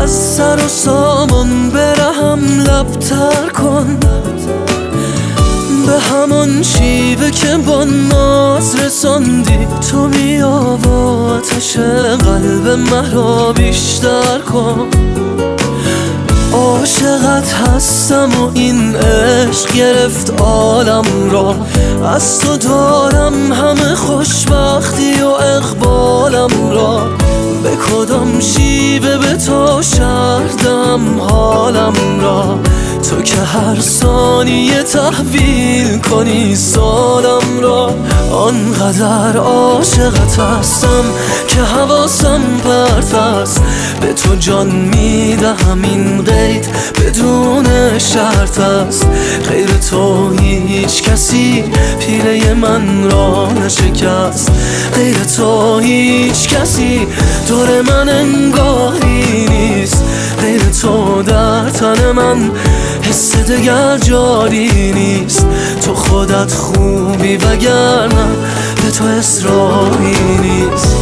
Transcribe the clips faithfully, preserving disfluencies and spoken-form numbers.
از سر و سامان برهم لبتر کن، به همان شیوه که با ناز رساندی. تو بیا و آتش قلب مرا بیشتر کن. عاشقت هستم و این عشق گرفت عالم را، از تو دارم همه خوشبختی و اقبالم را. به کدام شیوه به تو شردم حالم را، تو که هر ثانیه تحویل کنی سالم را. آنقدر عاشقت هستم که حواسم پرت است، به تو جان میدهم این قید بدون شرط است. غیر تو هیچ کسی پیله من را نشکست، غیر تو هیچ کسی دور من انگاری نیست. غیر تو در تن من حس دگر جاری نیست. تو خودت خوبی وگرنه به تو اصراری نیست.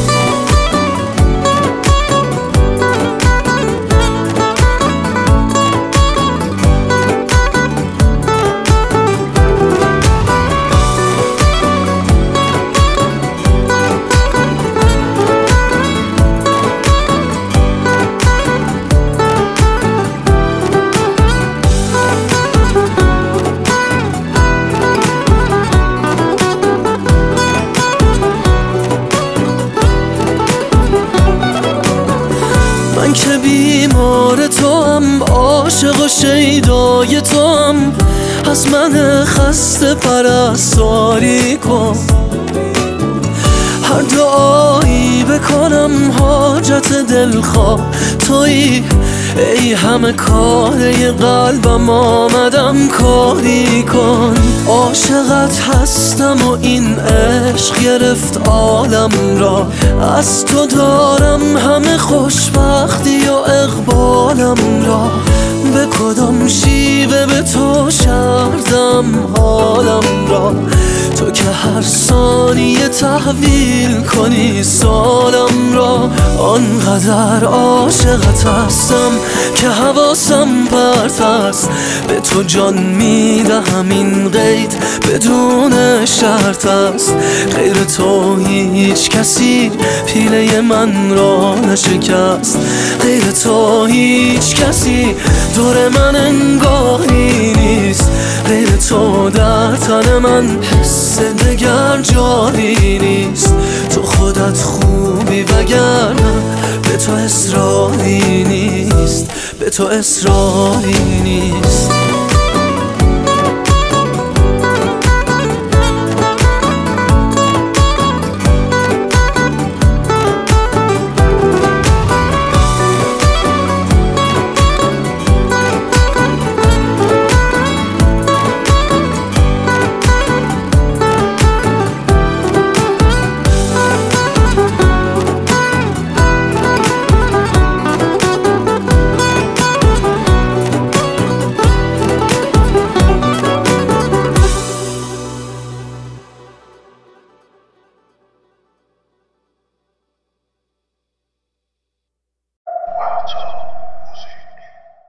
من که بیمار تو هم، عاشق و شیدای تو هم، از من خسته پرستاری کن. هر دعایی بکنم حاجت دلخواه تویی، ای همه کاره قلبم آمدم کاری کن. عاشقت هستم و این عشق گرفت عالم را، از تو دارم همه خوشبختی و اقبالم را. به کدام شیوه به تو شردم حالم را، تو که هر ثانیه تحویل کنی سالم را. آنقدر عاشقت هستم که حواسم پرت است، به تو جان میدهم این قید بدون شرط است. غیر تو هیچ کسی پیله من را نشکست، غیر تو هیچ کسی دور من انگاری نیست. غیر تو در تن من حس دگر جاری نیست. تو خودت خوبی وگرنه به تو اصراری نیست، به تو اصراری نیست.